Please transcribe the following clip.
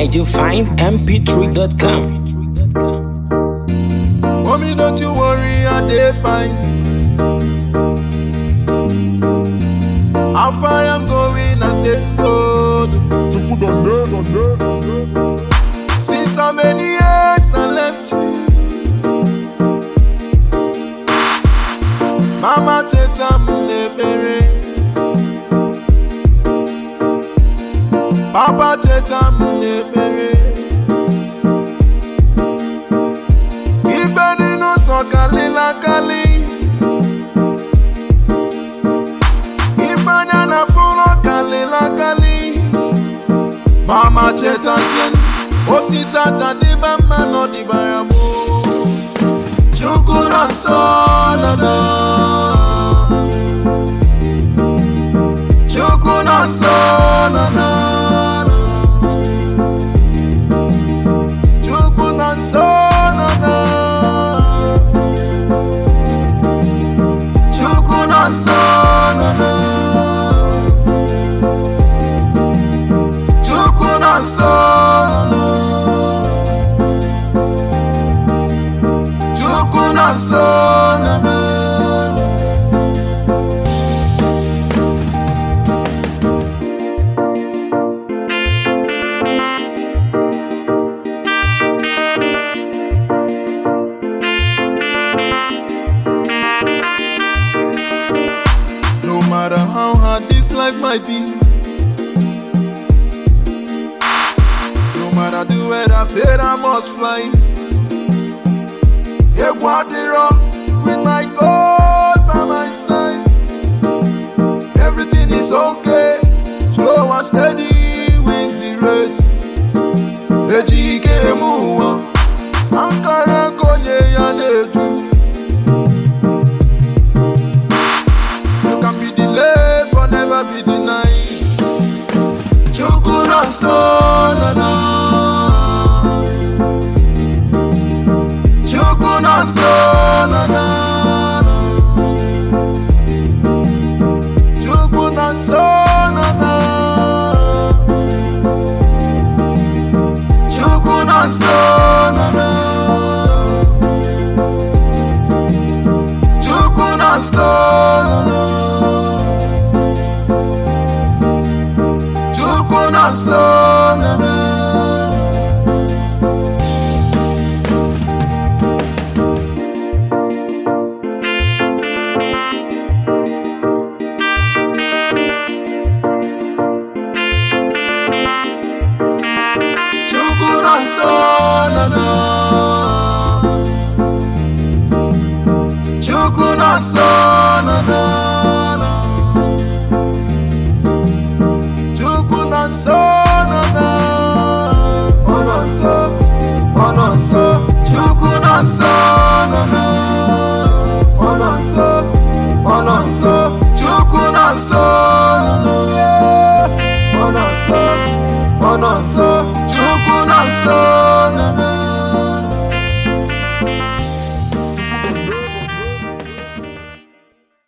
NigelFindMP3.com. Mommy, don't you worry, I dey fine. How far I'm going, I thank God. Since how many years I left you, Mama teta mnebere, Papa teta mnebere. Ifeni no so kalila kali, Ifanya na funo kalila kali. Mama teta sen, ositata di bamba no di baramo. Chukuna solana, Chukuna solana, Chukuna solana, Chukuna solana, Chukuna solana. No matter how hard this life might be, no matter the weather, fate I must fly. With my God by my side, everything is okay. Slow and steady wins the race. Ejike muwa, Ankara konye ya nedu. You can be delayed but never be denied. Chukuna solana, Chukuna solana, Chukuna solana, Chukuna solana, Chukuna solana, Chukuna solana.